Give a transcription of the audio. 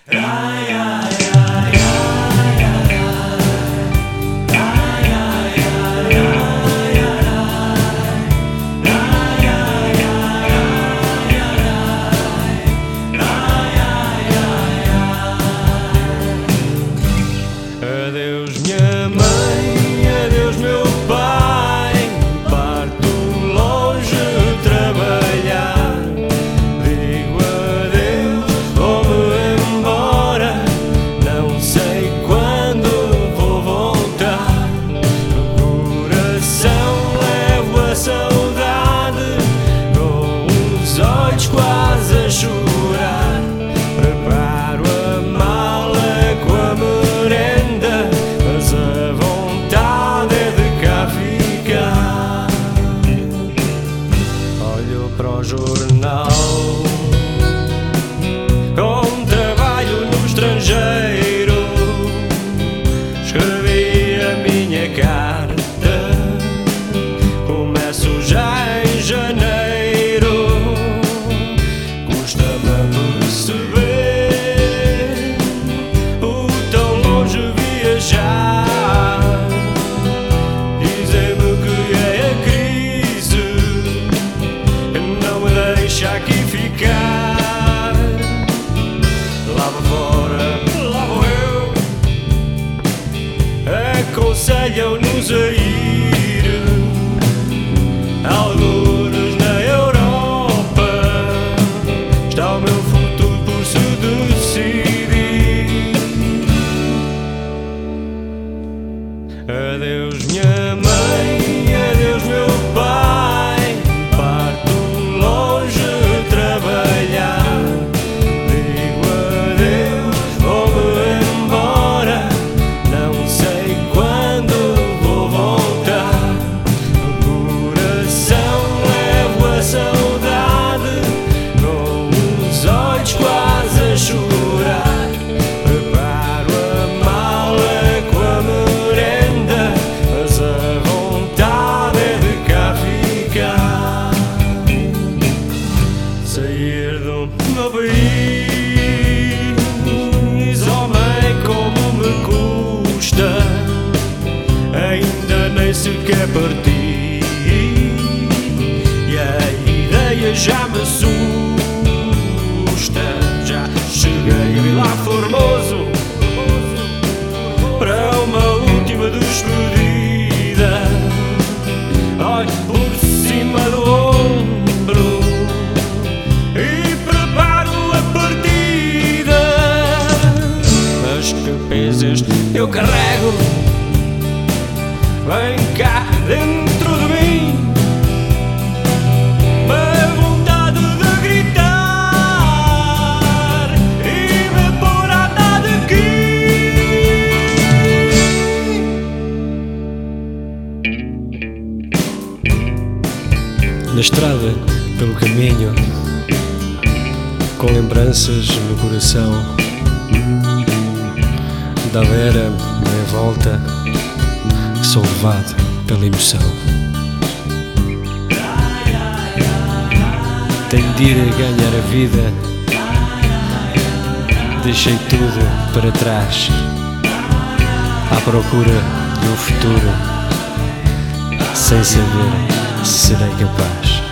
Adeus minha mãe, adeus meu pai, parto longe trabalhar. Digo adeus, vou-me embora, não sei quando vou voltar. No coração levo a saudade, com os olhos quase a chorar. Preparo a mala com a merenda, mas a vontade é de cá ficar. Olho para o jornal, com trabalho no estrangeiro, escrevi a minha carta, começo já em janeiro. Custa-me a perceber viajar. Dizem-me que é a crise que não me deixa aqui ficar. Lá fora, lá vou eu, aconselham-nos a ir, alguns na Europa. Está o meu futuro por se decidir. Adeus minha mãe, adeus meu pai, parto longe trabalhar. Digo adeus, vou-me embora, não sei quando vou voltar. No coração levo a saudade, com os olhos quase a chorar. Preparo a mala com a merenda, mas a vontade é de cá ficar. Sair do meu país, oh mãe, como me custa, ainda nem sequer parti, e a ideia já me assusta. Já cheguei a Vilar Formoso para uma última despedida. Olho por cima do ombro e preparo a partida. Mas que pesos eu carrego, vem cá dentro de mim, a vontade de gritar e me pôr a andar daqui. Na estrada, pelo caminho, com lembranças no coração, da vera meia volta, que sou levado pela emoção. Tenho de ir a ganhar a vida, deixei tudo para trás, à procura de um futuro, sem saber se serei capaz.